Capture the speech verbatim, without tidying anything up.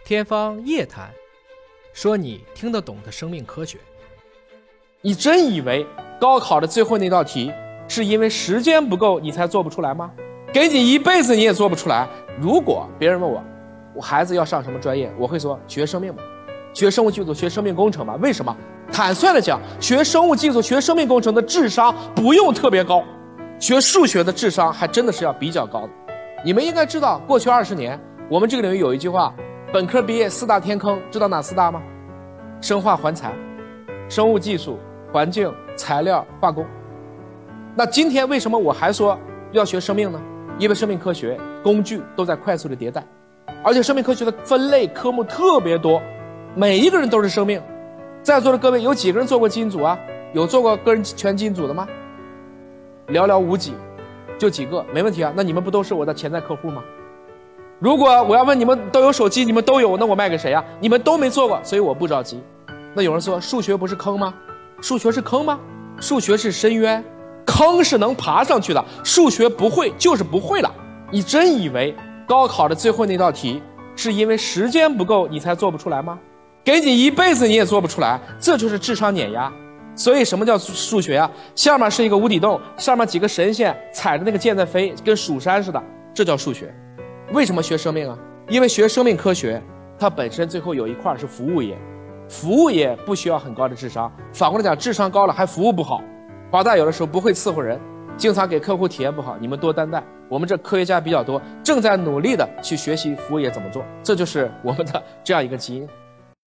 天方夜谭，说你听得懂的生命科学。 你真以为高考的最后那道题是因为时间不够你才做不出来吗？给你一辈子你也做不出来。如果别人问我，我孩子要上什么专业，我会说学生命吧，学生物技术，学生命工程吧。为什么？坦率的讲，学生物技术、学生命工程的智商不用特别高，学数学的智商还真的是要比较高的。你们应该知道，过去二十年，我们这个领域有一句话，本科毕业四大天坑，知道哪四大吗？生化环材、生物技术、环境、材料、化工。那今天为什么我还说要学生命呢？因为生命科学工具都在快速的迭代，而且生命科学的分类科目特别多，每一个人都是生命。在座的各位有几个人做过基因组啊？有做过个人全基因组的吗？寥寥无几，就几个，没问题啊。那你们不都是我的潜在客户吗？如果我要问你们都有手机，你们都有，那我卖给谁啊？你们都没做过，所以我不着急。那有人说数学不是坑吗？数学是坑吗？数学是深渊，坑是能爬上去的。数学不会就是不会了。你真以为高考的最后那道题是因为时间不够你才做不出来吗？给你一辈子你也做不出来，这就是智商碾压。所以什么叫数学啊？下面是一个无底洞，上面几个神仙踩着那个箭在飞，跟蜀山似的，这叫数学。为什么学生命啊？因为学生命科学它本身最后有一块是服务业，服务业不需要很高的智商，反过来讲，智商高了还服务不好。华大有的时候不会伺候人，经常给客户体验不好，你们多担待。我们这科学家比较多，正在努力的去学习服务业怎么做，这就是我们的这样一个基因。